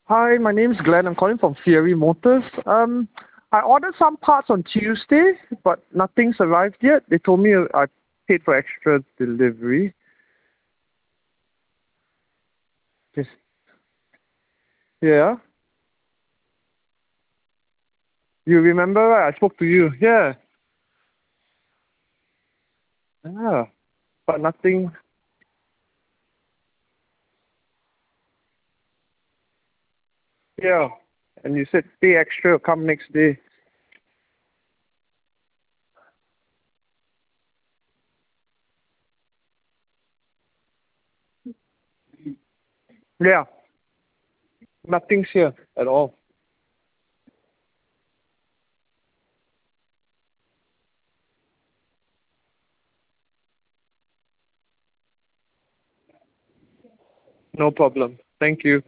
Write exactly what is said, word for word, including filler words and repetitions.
Hi, my name's Glenn. I'm calling from Fury Motors. Um, I ordered some parts on Tuesday, but nothing's arrived yet. They told me I paid for extra delivery. Yes. Yeah. You remember, right? I spoke to you. Yeah. Yeah. But nothing. Yeah. And you said pay extra, come next day. Yeah. Nothing's here at all. No problem. Thank you.